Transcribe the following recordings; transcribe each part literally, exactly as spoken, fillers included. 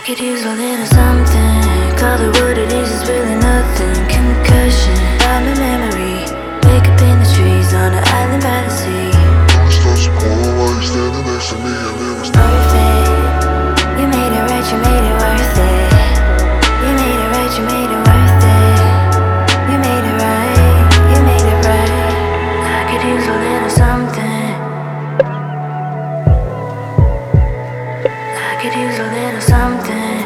could use a little something. Call it what it is, it's really nothing. Concussion, by my memory. Wake up in the trees on an island by the sea. Starts to pour while you're standing next to me, and it was Perfect. You made it right, you made it worth it. You made it right, you made it worth it. You made it right, you made it right. I could use a little something. I could use a little something.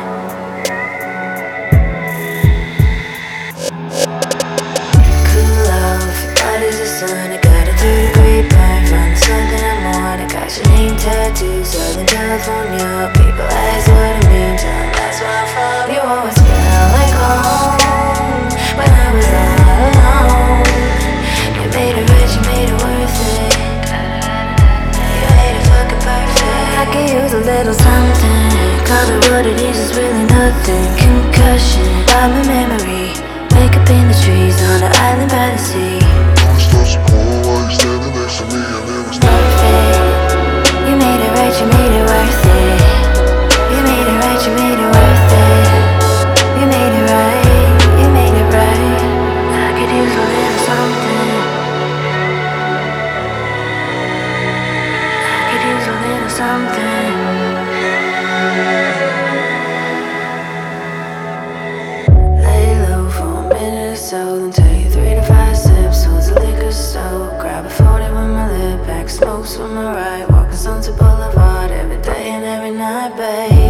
Cool off, hot as the sun. I got a third degree burn from the sun that I'm on. I got your name tattooed, Southern California. People ask what it means, and that's where I'm from. You always felt like home when I was all alone. You made it right, you made it worth it. You made it fucking perfect. I could use a little something. Call it what it is, it's really nothing. Concussion, by my memory. Wake up in the trees on an island by the sea. starts to pour while you're standing next to me, and it was Perfect. You made it right, you made it worth it. You made it right, you made it worth it. You made it right, you made it right. I could use a little something. I could use a little something. Lay low for a minute or so, then take three to five sips. Holds the liquor so. Grab a forty with my lip back, smokes from my right. Walking Sunset Boulevard every day and every night, babe.